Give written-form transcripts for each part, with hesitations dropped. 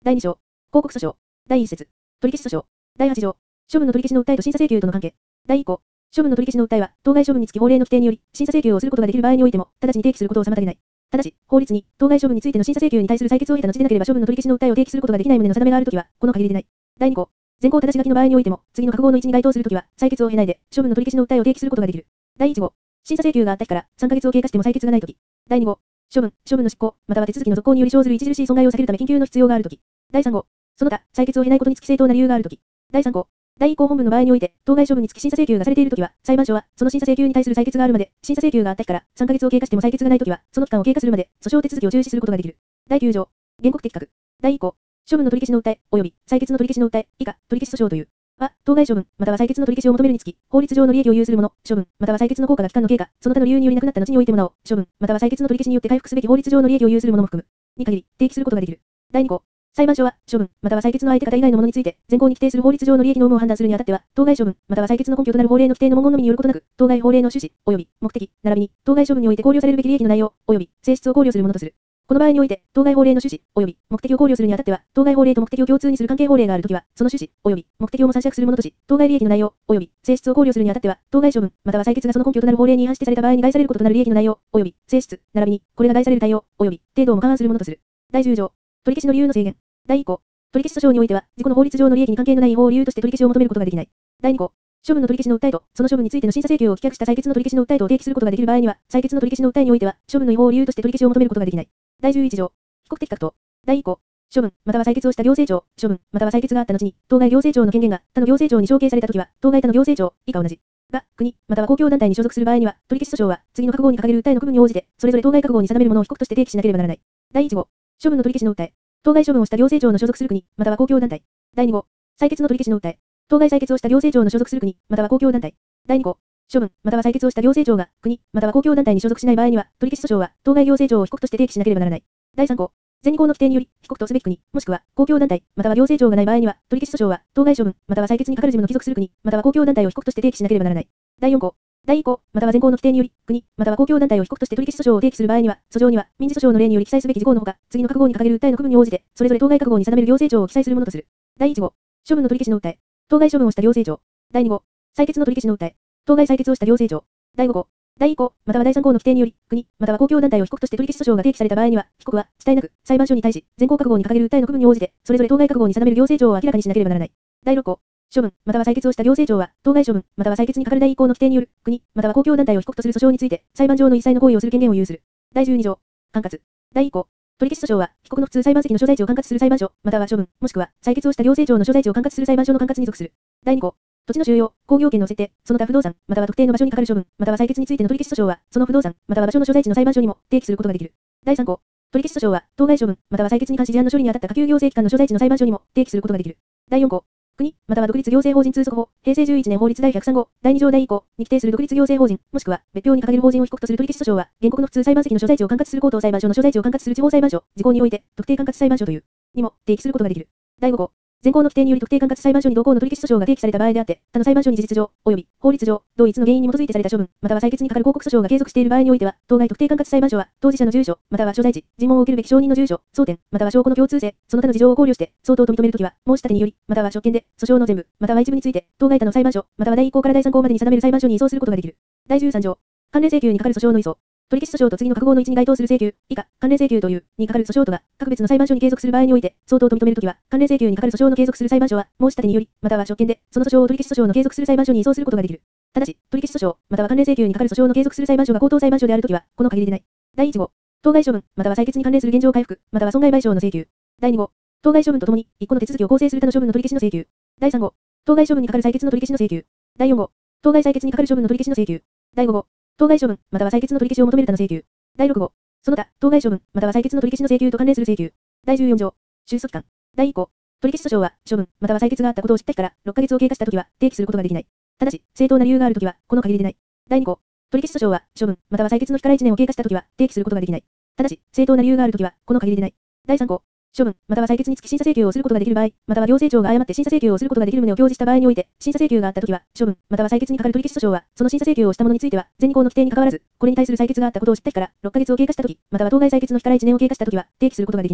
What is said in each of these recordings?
第2章。広告訴訟。第1節。取消訴訟。第8条。処分の取り消しの訴えと審査請求との関係。第1項。処分の取り消しの訴えは、当該処分につき法令の規定により、審査請求をすることができる場合においても、直ちに提起することを妨げない。ただし、法律に、当該処分についての審査請求に対する採決を経た後でなければ処分の取り消しの訴えを提起することができない旨の定めがあるときは、この限りでない。第2項。前項正し書きの場合においても、次の各号の1に該当するときは、採決を経ないで、処分の取り消しの訴えを提起することができる。第1号。審査請求があった日から3ヶ月を経過しても採決がないとき。第2号。処分の執行、または手続きの続行により生ずる著しい損害を避けるため緊急の必要があるとき。第3号。その他、採決を経ないことにつき正当な理由があるとき。第3項。第1項本文の場合において、当該処分につき審査請求がされているときは、裁判所は、その審査請求に対する採決があるまで、審査請求があった日から3ヶ月を経過しても採決がないときは、その期間を経過するまで、訴訟手続きを中止することができる。第9条。原告的確。第1項。処分の取り消しの訴え、及び採決の取り消しの訴え、以下、取り消し訴訟という。は、当該処分、または採決の取り消しを求めるにつき、法律上の利益を有するもの、処分、または採決の効果が期間の経過、その他の理由によりなくなった後においてもなお、処分、または採決の取り消しによって回復すべき法律上の利益を有するものも含む。に限り、提起することができる。第2項。裁判所は、処分、または採決の相手方以外のものについて、前項に規定する法律上の利益の有無を判断するにあたっては、当該処分、または採決の根拠となる法令の規定の文言のみによることなく、当該法令の趣旨、及び目的、並びに、当該処分において考慮されるべき利益の内容、及び性質を考慮するものとする。この場合において、当該法令の趣旨、及び目的を考慮するにあたっては、当該法令と目的を共通にする関係法令があるときは、その趣旨、及び目的をも参酌するものとし、当該利益の内容、及び性質を考慮するにあたっては、当該処分、または採決がその根拠となる法令に違反してされた場合に害されることとなる利益の内容、及び性質、並びに、これが害される対応、及び程度をも勘案するものとする。第10条。取り消しの理由の制限。第1項。取り消し訴訟においては、自己の法律上の利益に関係のない違法を理由として取り消しを求めることができない。第2項。処分の取り消しの訴えと、その処分についての審査請求を棄却した採決の取り消しの訴えとを提起することができる場合には、採決の取り消しの訴えにおいては、処分の違法を理由として取り消しを求めることができない。第11条。被告的確と。第1項。処分、または採決をした行政庁、処分、または採決があった後に、当該行政庁の権限が他の行政庁に承継されたときは、当該他の行政庁以下同じ。が、国、または公共団体に所属する場合には、取り消し訴訟は、次の各号に掲げる訴えの区分に応じて、それぞれ当該各号に定めるものを被告として提起しなければならない。第1号。処分の取り消しの訴え。当該処分をした行政庁の所属する国、または公共団体。第2号。採決の取り消しの訴え。当該採決をした行政庁の所属する国、または公共団体。第2項。処分、または採決をした行政庁が、国、または公共団体に所属しない場合には、取り消し訴訟は、当該行政庁を被告として提起しなければならない。第3項。前2項の規定により、被告とすべき国、もしくは、公共団体、または行政庁がない場合には、取り消し訴訟は、当該処分、または採決に係る事務の帰属する国、または公共団体を被告として提起しなければならない。第4項。第1項、または前項の規定により、国、または公共団体を被告として取り消し訴訟を提起する場合には、訴状には、民事訴訟の例により記載すべき事項のほか、次の各号に掲げる訴えの区分に応じて、それぞれ当該各号に定める行政庁を記載するものとする。第1号。処分の取り消しの訴え。当該処分をした行政庁。第2号。採決の取り消しの訴え。当該採決をした行政庁。第5項。第1項、または第3項の規定により、国、または公共団体を被告として取り消し訴訟が提起された場合には、被告は、遅滞なく、裁判所に対し、前項各号に掲げる訴えの区分に応じて、それぞれ当該各号に定める行政庁を明らかにしなければならない。第6項。処分、または採決をした行政庁は、当該処分、または採決に係る第1項の規定による、国、または公共団体を被告とする訴訟について、裁判上の一切の行為をする権限を有する。第12条。管轄。第1項。取り消し訴訟は、被告の普通裁判席の所在地を管轄する裁判所、または処分、もしくは、採決をした行政庁の所在地を管轄する裁判所の管轄に属する。第2項。土地の収用、工業権の設定、その他不動産、または特定の場所に係る処分、または採決についての取り消し訴訟は、その不動産、または場所の所在地の裁判所にも提起することができる。第3項。取り消し訴訟は、当該処分、または採決に関し事案の処理に当たった下級行政機関の所在地の裁判所にも提起することができる。第4項。国、または独立行政法人通則法、平成11年法律第103号、第2条第2項に規定する独立行政法人、もしくは、別表に掲げる法人を被告とする取り消し訴訟は、原告の普通裁判席の所在地を管轄する高等裁判所の所在地を管轄する地方裁判所、事項において、特定管轄裁判所という、にも、提起することができる。第5項。前項の規定により特定管轄裁判所に同項の取り消し訴訟が提起された場合であって、他の裁判所に事実上、及び法律上、同一の原因に基づいてされた処分、または採決に係る抗告訴訟が継続している場合においては、当該特定管轄裁判所は、当事者の住所、または所在地、尋問を受けるべき証人の住所、争点、または証拠の共通性、その他の事情を考慮して、相当と認めるときは、申し立てにより、または職権で、訴訟の全部、または一部について、当該他の裁判所、または第1項から第3項までに定める裁判所に移送することができる。第13条。関連請求に係る訴訟の移送。取り消し訴訟と次の各号の1に該当する請求、以下、関連請求という、に係る訴訟とが、各別の裁判所に継続する場合において、相当と認めるときは、関連請求に係る訴訟の継続する裁判所は、申し立てにより、または職権で、その訴訟を取り消し訴訟の継続する裁判所に移送することができる。ただし、取り消し訴訟、または関連請求に係る訴訟の継続する裁判所が高等裁判所であるときは、この限りでない。第1号。当該処分、または採決に関連する現状回復、または損害賠償の請求。第2号。当該処分とともに、1個の手続きを構成する他の処分の取り消しの請求。第3号。当該処分に係る採決の取り消しの請求。第4号。当該採決に係る処分の取り消しの請求。第5号。当該処分、または採決の取り消しを求める他の請求。第6号。その他、当該処分、または採決の取り消しの請求と関連する請求。第14条。収束期間。第1項。取り消し訴訟は、処分、または採決があったことを知った日から6ヶ月を経過したときは、提起することができない。ただし、正当な理由があるときは、この限りでない。第2項。取り消し訴訟は、処分、または採決の日から1年を経過したときは、提起することができない。ただし、正当な理由があるときは、この限りでない。第3項。処分、または採決につき審査請求をすることができる場合、または行政庁が誤って審査請求をすることができる旨を表示した場合において、審査請求があったときは、処分、または採決に係る取り消し訴訟は、その審査請求をしたものについては、前2項の規定に関わらず、これに対する採決があったことを知った日から6ヶ月を経過したとき、または当該採決の日から1年を経過したときは、提起することができない。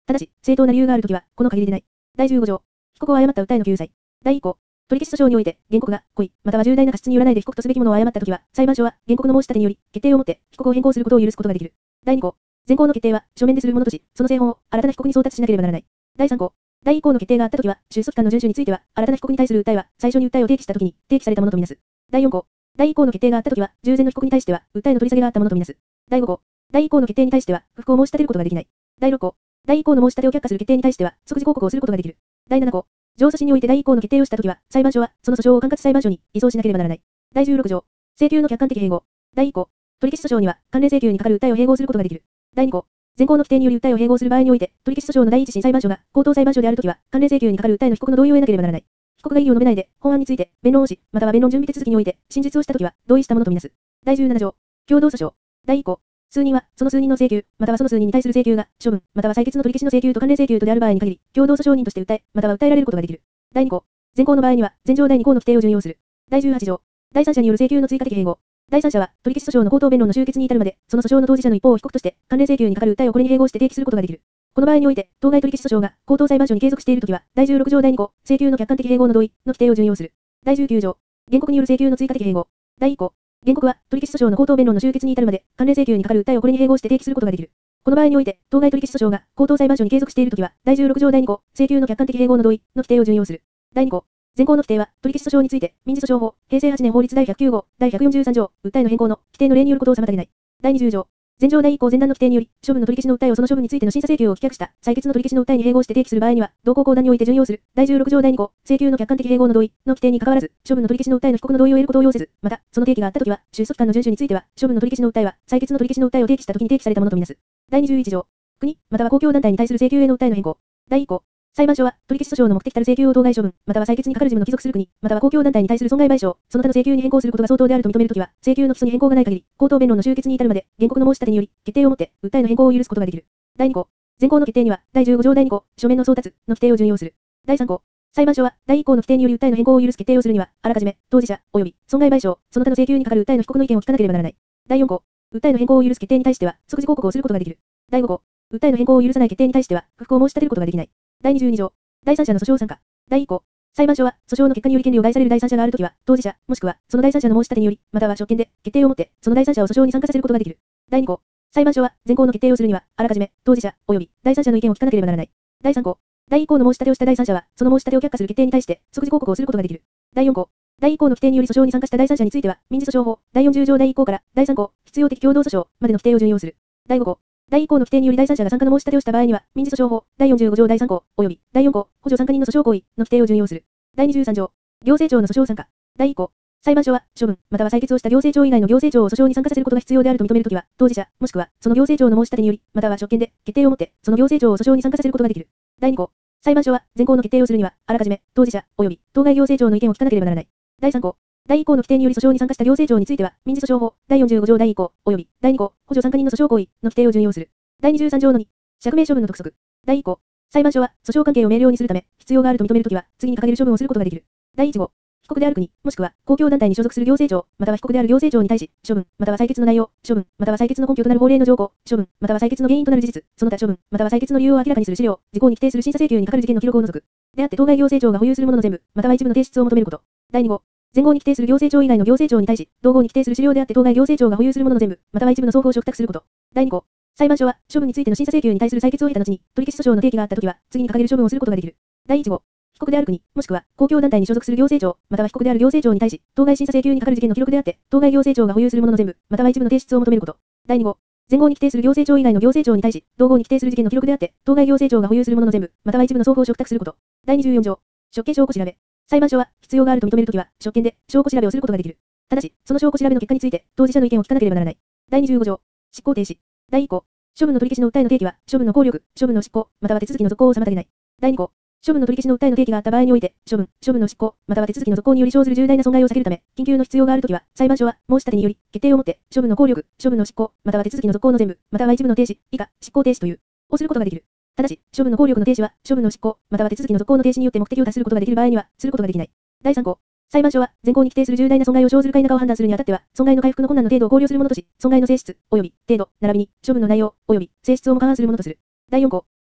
ただし、正当な理由があるときは、この限りでない。第15条。被告を誤った訴えの救済。第1項。取消訴訟において、原告が、故意、または重大な過失によらないで被告とすべきものを誤ったときは、裁判所は、原告の申し立てにより、決定をもって、被告を変更することを許すことができる。第2項。前項の決定は、書面でするものとし、その正本を、新たな被告に送達しなければならない。第3項。第1項の決定があったときは、出訴期間の遵守については、新たな被告に対する訴えは、最初に訴えを提起したときに、提起されたものとみなす。第4項。第1項の決定があったときは、従前の被告に対しては、訴えの取り下げがあったものとみなす。第5項。第1項の決定に対しては、不服を申し立てることができない。第6項。第1項の申し立てを却下する決定に対しては、即時抗告をすることができる。第7項。上訴審において第1項の決定をしたときは、裁判所は、その訴訟を管轄裁判所に移送しなければならない。第16条。請求の客観的併合。第1項。取消訴訟には、関連請求に係る訴えを併合することができる。第2項。前項の規定により訴えを併合する場合において、取消訴訟の第一審裁判所が、高等裁判所であるときは、関連請求に係る訴えの被告の同意を得なければならない。被告が異議を述べないで、本案について、弁論をし、または弁論準備手続きにおいて、真実をしたときは、同意したものとみなす。第17条。共同訴訟。第1項。数人は、その数人の請求、またはその数人に対する請求が、処分、または採決の取り消しの請求と関連請求とである場合に限り、共同訴訟人として訴え、または訴えられることができる。第2項。前項の場合には、前条第2項の規定を準用する。第18条。第三者による請求の追加的併合。第三者は、取消訴訟の口頭弁論の終結に至るまで、その訴訟の当事者の一方を被告として、関連請求に係る訴えをこれに併合して提起することができる。この場合において、当該取消訴訟が、高等裁判所に継続しているときは、第16条第2項、請求の客観的併合の同意の規定を準用する。第19条。原告による請求の追加的併合。第1項。原告は、取消訴訟の口頭弁論の終結に至るまで、関連請求に係る訴えをこれに併合して提起することができる。この場合において、当該取消訴訟が、高等裁判所に継続しているときは、第16条第2項、請求の客観的併合の同意の規定を準用する。第2項。前項の規定は、取消訴訟について、民事訴訟法、平成8年法律第109号、第143条、訴えの変更の、規定の例によることを妨げない。第20条。前条第1項前段の規定により、処分の取り消しの訴えをその処分についての審査請求を棄却した、採決の取り消しの訴えに併合して提起する場合には、同項公団において準用する、第16条第2項、請求の客観的併合の同意の規定に関わらず、処分の取り消しの訴えの被告の同意を得ることを要せず、また、その提起があったときは、出訴期間の遵守については、処分の取り消しの訴えは、採決の取り消しの訴えを提起したときに提起されたものとみなす。第21条。国、または公共団体に対する請求への訴えの変更。第1項。裁判所は、取消訴訟の目的たる請求を当該処分、または採決に係る事務の帰属する国、または公共団体に対する損害賠償、その他の請求に変更することが相当であると認めるときは、請求の基礎に変更がない限り、口頭弁論の終結に至るまで、原告の申し立てにより、決定をもって、訴えの変更を許すことができる。第2項。前項の決定には、第15条第2項、書面の送達の規定を準用する。第3項。裁判所は、第1項の規定により訴えの変更を許す決定をするには、あらかじめ、当事者、及び、損害賠償、その他の請求に係る訴えの被告の意見を聞かなければならない。第4項。訴えの変更を許す決定に対しては、即時抗告をすることができる。第5項。訴えの変更を許さない決定に対しては、不服を申し立てることができない。第22条。第三者の訴訟参加。第1項。裁判所は、訴訟の結果により権利を害される第三者があるときは、当事者、もしくは、その第三者の申し立てにより、または職権で、決定をもって、その第三者を訴訟に参加させることができる。第2項。裁判所は、前項の決定をするには、あらかじめ、当事者、及び、第三者の意見を聞かなければならない。第3項。第1項の申し立てをした第三者は、その申し立てを却下する決定に対して、即時抗告をすることができる。第4項。第1項の規定により訴訟に参加した第三者については、民事訴訟法、第40条第1項から、第3項、必要的共同訴訟までの規定を準用する。第5項。第1項の規定により第三者が参加の申し立てをした場合には、民事訴訟法、第45条第3項、及び、第4項、補助参加人の訴訟行為の規定を準用する。第23条。行政庁の訴訟参加。第1項。裁判所は、処分、または採決をした行政庁以外の行政庁を訴訟に参加させることが必要であると認めるときは、当事者、もしくは、その行政庁の申し立てにより、または職権で、決定をもって、その行政庁を訴訟に参加させることができる。第2項。裁判所は、前項の決定をするには、あらかじめ、当事者、及び、当該行政庁の意見を聞かなければならない。第3項。第1項の規定により訴訟に参加した行政庁については、民事訴訟法、第45条第1項、及び、第2項、補助参加人の訴訟行為の規定を準用する。第23条の2。釈明処分の督促。第1項。裁判所は、訴訟関係を明瞭にするため、必要があると認めるときは、次に掲げる処分をすることができる。第1号。被告である国、もしくは、公共団体に所属する行政庁、または被告である行政庁に対し、処分、または採決の内容、処分、または採決の根拠となる法令の条項、処分、または採決の原因となる事実、その他処分、または採決の理由を明らかにする資料、事項に規定する審査請求に係る事件の記録を除く。であって当該行政庁が保有するものの全部、または一部の提出を求めること。第2号。前項に規定する行政庁以外の行政庁に対し、同項に規定する資料であって当該行政庁が保有するものの全部、または一部の双方を嘱託すること。第2項。裁判所は、処分についての審査請求に対する採決を経た後に、取消訴訟の提起があったときは、次に掲げる処分をすることができる。第1号。被告である国、もしくは、公共団体に所属する行政庁、または被告である行政庁に対し、当該審査請求に係る事件の記録であって、当該行政庁が保有するものの全部、または一部の提出を求めること。第2号。前項に規定する行政庁以外の行政庁に対し、同項に規定する事件の記録であって、当該行政庁が保有するものの全部、または一部の双方を嘱託すること。第24条。職権証拠調べ。裁判所は、必要があると認めるときは、職権で、証拠調べをすることができる。ただし、その証拠調べの結果について、当事者の意見を聞かなければならない。第25条。執行停止。第1項。処分の取り消しの訴えの提起は、処分の効力、処分の執行、または手続きの続行を妨げない。第2項。処分の取り消しの訴えの提起があった場合において、処分の執行、または手続きの続行により生ずる重大な損害を避けるため、緊急の必要があるときは、裁判所は、申し立てにより、決定をもって、処分の効力、処分の執行、または手続きの続行の全部、または一部の停止、以下、執行停止という、をすることができる。ただし、処分の効力の停止は、処分の執行、または手続きの続行の停止によって目的を達することができる場合には、することができない。第3項。裁判所は、前項に規定する重大な損害を生ずるか否かを判断するにあたっては、損害の回復の困難の程度を考慮するものとし、損害の性質、及び、程度、並びに、処分の内容、及び、性質をも勘案するものとする。第4項。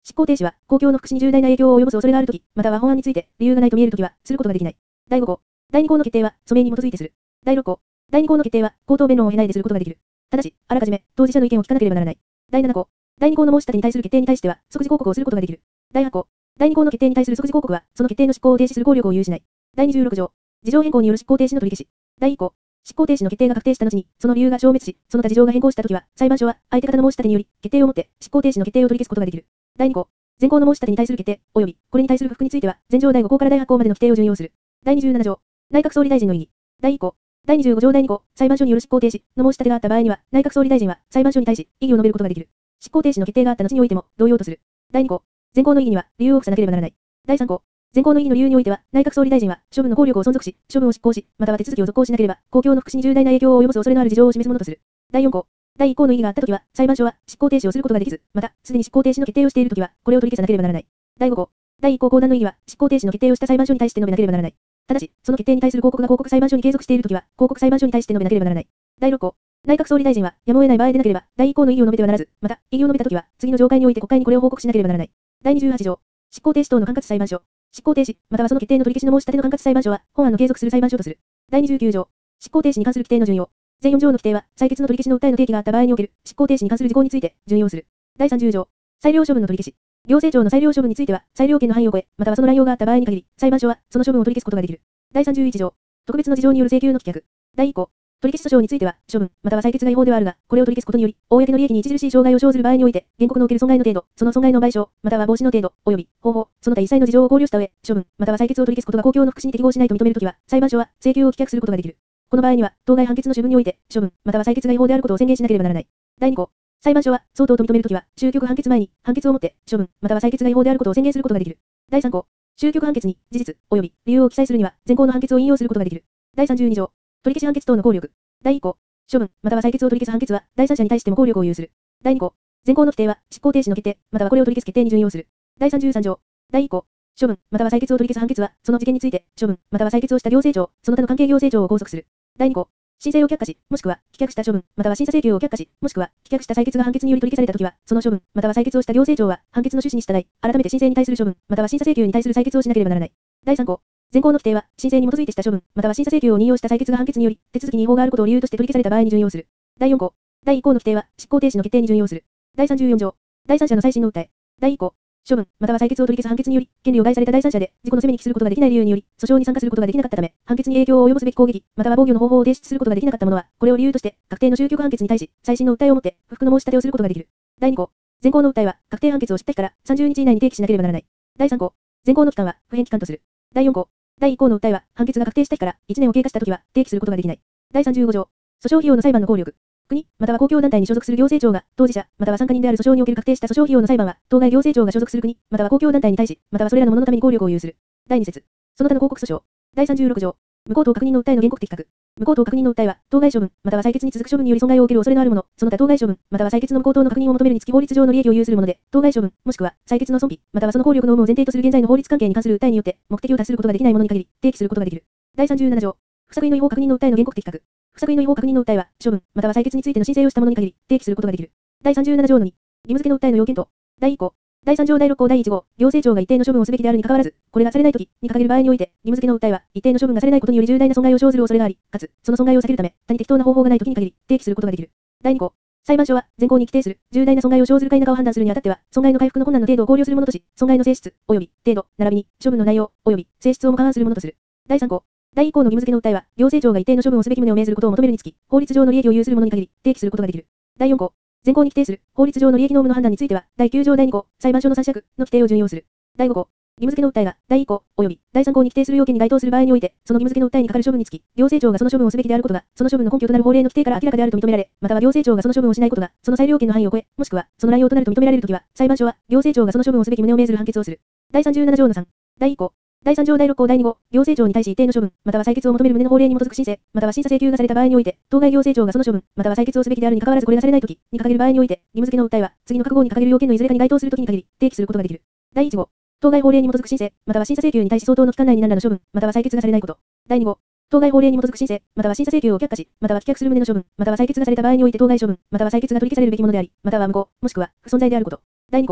執行停止は、公共の福祉に重大な影響を及ぼす恐れがあるとき、または本案について、理由がないと見えるときは、することができない。第5項。第2項の決定は、訴命に基づいてする。第6項。第2項の決定は、口頭弁論を経ないですることができる。ただし、あらかじめ、当事者の意見を聞かなければならない。第7項。第2項の申し立てに対する決定に対しては、即時抗告をすることができる。第8項。第2項の決定に対する即時抗告は、その決定の執行を停止する効力を有しない。第26条。事情変更による執行停止の取り消し。第1項。執行停止の決定が確定した後に、その理由が消滅し、その他事情が変更したときは、裁判所は、相手方の申し立てにより、決定をもって、執行停止の決定を取り消すことができる。第2項。前項の申し立てに対する決定、及び、これに対する不服については、前条第5項から第8項までの規定を準用する。第27条。内閣総理大臣の異議。第1項。第25条第2項、裁判所による執行停止の申し立てがあった場合には、内閣総理大臣は、裁判所に対し、異議を述べることができる。執行停止の決定があった後においても、同様とする。第2項。前項の異議には、理由を付さなければならない。第3項。前項の異議の理由においては、内閣総理大臣は、処分の効力を存続し、処分を執行し、または手続きを続行しなければ、公共の福祉に重大な影響を及ぼす恐れのある事情を示すものとする。第4項。第1項の異議があったときは、裁判所は、執行停止をすることができず、また、すでに執行停止の決定をしているときは、これを取り消さなければならない。第5項。第1項後段の異議は、執行停止の決定をした裁判所に対して述べなければならない。ただし、その決定に対する抗告が抗告裁判所に継続しているときは、抗告裁判所に対して述べなければならない。第6項。内閣総理大臣は、やむを得ない場合でなければ、第1項の異議を述べてはならず、また、異議を述べたときは、次の条会において国会にこれを報告しなければならない。第28条。執行停止等の管轄裁判所。執行停止、またはその決定の取り消しの申し立ての管轄裁判所は、本案の継続する裁判所とする。第29条。執行停止に関する規定の順用。前4条の規定は、採決の取り消しの訴えの提起があった場合における、執行停止に関する事項について、順用する。第30条。裁量処分の取り消し。行政庁の裁量処分については、裁量権の範囲を超え、またはその乱用があった場合に限り、裁判所は、その処分を取り消すことができる。第31条。特別の事情による請求の棄却。第1項。取り消し訴訟については、処分、または採決が違法ではあるが、これを取り消すことにより、公の利益に著しい障害を生ずる場合において、原告の受ける損害の程度、その損害の賠償、または防止の程度、及び、方法、その他一切の事情を考慮した上、処分、または採決を取り消すことが公共の福祉に適合しないと認めるときは、裁判所は、請求を棄却することができる。この場合には、当該判決の主文において、処分、または採決が違法であることを宣言しなければならない。第2項。裁判所は、相当と認めるときは、終局判決前に、判決をもって、処分、または採決が違法であることを宣言することができる。第3項。終局判決に、事実、及び、理由を記載するには、前項の判決を引用することができる。第32条。取り消し判決等の効力。第1項。処分、または採決を取り消す判決は、第三者に対しても効力を有する。第2項。前項の規定は、執行停止の決定、またはこれを取り消す決定に準用する。第33条。第1項。処分、または採決を取り消す判決は、その事件について、処分、または採決をした行政庁、その他の関係行政庁を拘束する。第2項。申請を却下し、もしくは、棄却した処分、または審査請求を却下し、もしくは、棄却した採決が判決により取り消されたときは、その処分、または採決をした行政庁は、判決の趣旨に従い、改めて申請に対する処分、または審査請求に対する採決をしなければならない。第3項。前項の規定は、申請に基づいてした処分、または審査請求を引用した採決が判決により、手続きに違法があることを理由として取り消された場合に準用する。第4項。第1項の規定は、執行停止の決定に準用する。第34条。第三者の再審の訴え。第1項。処分、または採決を取り消す判決により、権利を害された第三者で、自己の責めに帰することができない理由により、訴訟に参加することができなかったため、判決に影響を及ぼすべき攻撃、または防御の方法を提出することができなかった者は、これを理由として、確定の終局判決に対し、再審の訴えをもって、不服の申し立てをすることができる。第2項。前項の訴えは、確定判決を知った日から30日以内に提起しなければならない。第3項。前項の期間は、不変期間とする。第4項。第1項の訴えは、判決が確定した日から1年を経過したときは、提起することができない。第35条。訴訟費用の裁判の効力。国、または公共団体に所属する行政庁が、当事者、または参加人である訴訟における確定した訴訟費用の裁判は、当該行政庁が所属する国、または公共団体に対し、またはそれらの者のために効力を有する。第2節。その他の報告訴訟。第36条。無効等確認の訴えの原告的確。無効等確認の訴えは、当該処分、または採決に続く処分により損害を受ける恐れのあるもの、その他当該処分、または採決の無効等の確認を求めるにつき法律上の利益を有するもので、当該処分、もしくは、採決の損否、またはその効力の有無を前提とする現在の法律関係に関する訴えによって、目的を達することができないものに限り、提起することができる。第37条。不作為の違法確認の訴えの原告的確。不作為の違法確認の訴えは、処分、または採決についての申請をしたものに限り、提起することができる。第37条の2。義務付けの訴えの要件と、第1項。第3条第6項第1号、行政庁が一定の処分をすべきであるにかかわらず、これがされないときに限る場合において、義務付けの訴えは、一定の処分がされないことにより重大な損害を生ずる恐れがあり、かつ、その損害を避けるため、他に適当な方法がないときに限り、提起することができる。第2項。裁判所は、前項に規定する、重大な損害を生ずるか否かを判断するにあたっては、損害の回復の困難の程度を考慮するものとし、損害の性質、及び、程度、並びに、処分の内容、及び、性質をも勘案するものとする。第3項。第1項の義務付けの訴えは、行政庁が一定の処分をすべき旨を命ずることを求めるにつき、法律上の利益を有するものに限り、提起することができる。第4項。前項に規定する、法律上の利益の有無の判断については、第9条第2項、裁判所の参酌の規定を順用する。第5項。義務付けの訴えが、第1項、及び、第3項に規定する要件に該当する場合において、その義務付けの訴えにかかる処分につき、行政庁がその処分をすべきであることが、その処分の根拠となる法令の規定から明らかであると認められ、または行政庁がその処分をしないことが、その裁量権の範囲を超え、もしくは、その乱用となると認められるときは、裁判所は、行政庁がその処分をすべき旨を命ずる判決をする。第37条の3。第1項。第3条第6項第2号、行政庁に対し一定の処分、または採決を求める旨の法令に基づく申請、または審査請求がされた場合において、当該行政庁がその処分、または採決をすべきであるにかかわらずこれがされないときに掲げる場合において、義務付けの訴えは、次の各号に掲げる要件のいずれかに該当するときに限り、提起することができる。第1号。当該法令に基づく申請、または審査請求に対し相当の期間内に何らの処分、または採決がされないこと。第2号。当該法令に基づく申請、または審査請求を却下し、または棄却する旨の処分、または採決がされた場合において当該処分、または採決が取り消されるべきものであり、または無効、もしくは不存在であること。第2項。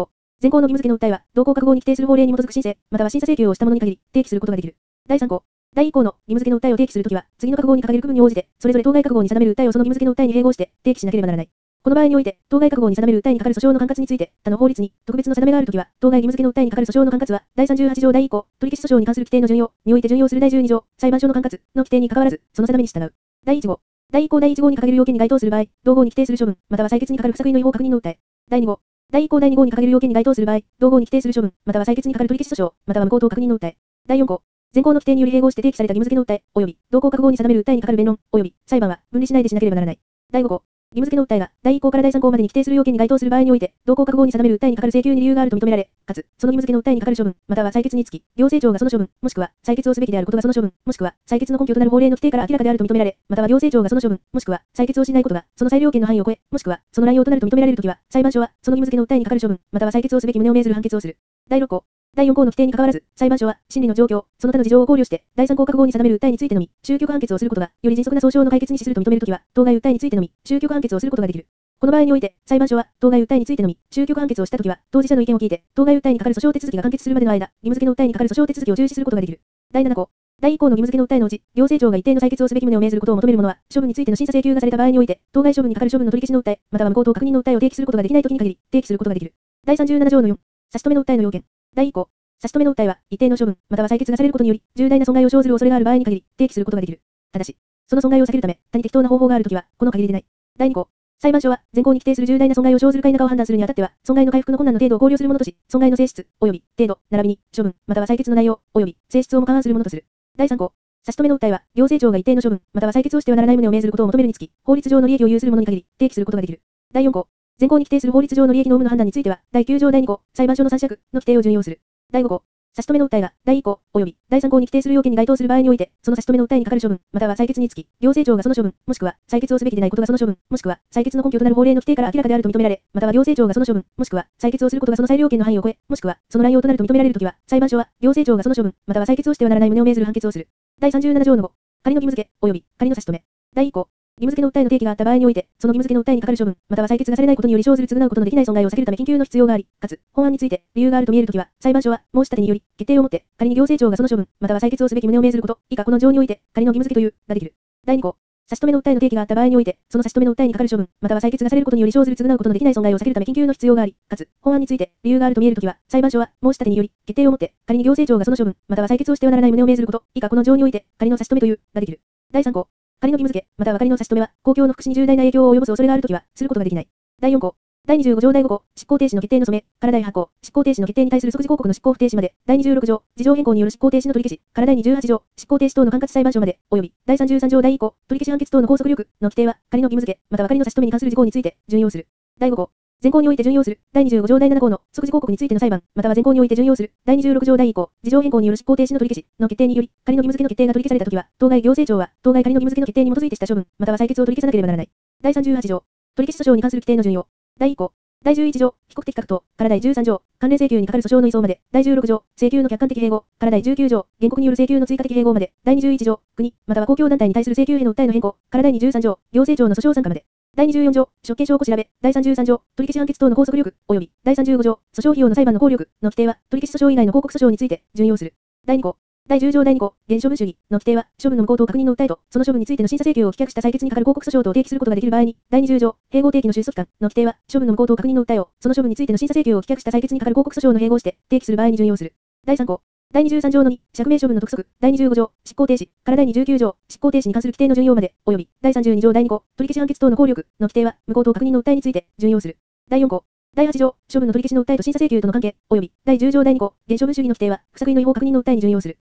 前項の義務付けの訴えは、同項各号に規定する法令に基づく申請、または審査請求をしたものに限り、提起することができる。第3項。第1項の義務付けの訴えを提起するときは、次の各号に掲げる区分に応じて、それぞれ当該各号に定める訴えをその義務付けの訴えに併合して提起しなければならない。この場合において、当該各号に定める訴えに係る訴訟の管轄について、他の法律に特別の定めがあるときは、当該義務付けの訴えに係る訴訟の管轄は、第38条第1項、取消訴訟に関する規定の順用において順用する第12条、裁判所の管轄の規定に関わらず、その定めに従う。第1号。第1項第1号に掲げる要件に該当する場合、同号に規定する処分、または採決に係る不作為の違法確認の訴え。第2号。第1項第2号に掲げる要件に該当する場合、同号に規定する処分、または採決に係る取消訴訟、または無効等確認の訴え。第4項。前項の規定により併合して提起された義務付けの訴え、及び同項各号に定める訴えに係る弁論、及び裁判は分離しないでしなければならない。第5項。義務付けの訴えが第1項から第3項までに規定する要件に該当する場合において、同項各号に定める訴えに係る請求に理由があると認められ、かつ、その義務付けの訴えに係る処分、または採決につき、行政庁がその処分、もしくは採決をすべきであることがその処分、もしくは採決の根拠となる法令の規定から明らかであると認められ、または行政庁がその処分、もしくは採決をしないことがその裁量権の範囲を超え、もしくはその乱用となると認められるときは、裁判所はその義務付けの訴えに係る処分、または採決をすべき旨を命ずる判決をする。第6項。第4項の規定に関わらず、裁判所は、審理の状況、その他の事情を考慮して、第3項各号に定める訴えについてのみ、終局判決をすることが、より迅速な訴訟の解決に資すると認めるときは、当該訴えについてのみ、終局判決をすることができる。この場合において、裁判所は、当該訴えについてのみ、終局判決をしたときは、当事者の意見を聞いて、当該訴えに係る訴訟手続きが完結するまでの間、義務付けの訴えに係る訴訟手続きを中止することができる。第7項。第1項の義務付けの訴えのうち、行政庁が一定の採決をすべき旨を命ずることを求める者は、処分についての審査請求がされた場合において、当該処分に係る処分の取り消しの訴え、または無効等確認の訴えを提起することができないときに限り、提起することができる。第37条の4。差し止めの訴えの要件。第1項。差し止めの訴えは、一定の処分、または採決がされることにより、重大な損害を生ずる恐れがある場合に限り、提起することができる。ただし、その損害を避けるため、他に適当な方法があるときは、この限りでない。第2項。裁判所は、前項に規定する重大な損害を生ずるか否かを判断するにあたっては、損害の回復の困難の程度を考慮するものとし、損害の性質、及び程度、並びに、処分、または採決の内容、及び性質をも勘案するものとする。第3項。差し止めの訴えは、行政庁が一定の処分、または採決をしてはならない旨を命ずることを求めるにつき、法律上の利益を有するものに限り、提起することができる。第4項。前項に規定する法律上の利益の有無の判断については、第9条第2項、裁判所の参酌の規定を準用する。第5項。差し止めの訴えが第1項及び第3項に規定する要件に該当する場合において、その差し止めの訴えに係る処分、または採決につき、行政庁がその処分、もしくは採決をすべきでないことがその処分、もしくは採決の根拠となる法令の規定から明らかであると認められ、または行政庁がその処分、もしくは採決をすることがその裁量権の範囲を超え、もしくはその乱用となると認められるときは、裁判所は行政庁がその処分、または採決をしてはならない旨を命ずる判決をする。第37条の5。仮の義務付け及び仮の差し止め。第1項。義務付けの訴えの提起があった場合において、その義務付けの訴えに係る処分、または採決がされないことにより生ずる償うことのできない損害を避けるため緊急の必要があり、かつ、本案について理由があると見えるときは、裁判所は申し立てにより決定をもって仮に行政庁がその処分、または採決をすべき旨を命ずること、以下この条において仮の義務付けというができる。第2項。差し止めの訴えの提起があった場合において、その差し止めの訴えに係る処分、または採決がされることにより生ずる償うことのできない損害を避けるため緊急の必要があり、かつ、本案について理由があると見えるときは、裁判所は申し立てにより決定をもって仮に行政庁がその処分、または採決をしてはならない旨を命ずること、以下この条において仮の差し止めというができる。第3項。仮の義務付け、または仮の差し止めは、公共の福祉に重大な影響を及ぼす恐れがあるときは、することができない。第4項。第25条第5項、執行停止の決定の染め、から第8項、執行停止の決定に対する即時抗告の執行不停止まで、第26条、事情変更による執行停止の取り消し、から第28条、執行停止等の管轄裁判所まで、及び、第33条第1項、取り消し判決等の拘束力の規定は、仮の義務付け、または仮の差し止めに関する事項について、準用する。第5項。前項において準用する。第25条第7項の即時抗告についての裁判、または前項において準用する。第26条第1項、事情変更による執行停止の取り消しの決定により、仮の義務付けの決定が取り消されたときは、当該行政庁は、当該仮の義務付けの決定に基づいてした処分、または採決を取り消さなければならない。第38条、取り消し訴訟に関する規定の準用。第1項。第11条、被告的確等、から第13条、関連請求に係る訴訟の移送まで、第16条、請求の客観的併合、から第19条、原告による請求の追加的併合まで、第21条、国、または公共団体に対する請求への訴えの変更、から第23条、行政庁の訴訟参加まで。第24条、職権証拠調べ、第33条、取り消し判決等の拘束力、及び、第35条、訴訟費用の裁判の効力の規定は、取り消し訴訟以外の抗告訴訟について、準用する。第2項。第10条第2項、原処分主義の規定は、処分の無効等確認の訴えと、その処分についての審査請求を棄却した採決に係る抗告訴訟と提起することができる場合に、第20条、併合提起の出訴期間の規定は、処分の無効等確認の訴えを、その処分についての審査請求を棄却した採決に係る抗告訴訟の併合して提起する場合に準用する。第3項。第23条の2、釈明処分の督促、第25条、執行停止、から第29条、執行停止に関する規定の準用まで、及び、第32条第2項、取り消し判決等の効力の規定は、無効等確認の訴えについて、準用する。第4項。第8条、処分の取り消しの訴えと審査請求との関係、及び、第10条第2項、原処分主義の規定は、不作為の違法確認の訴えに準用する。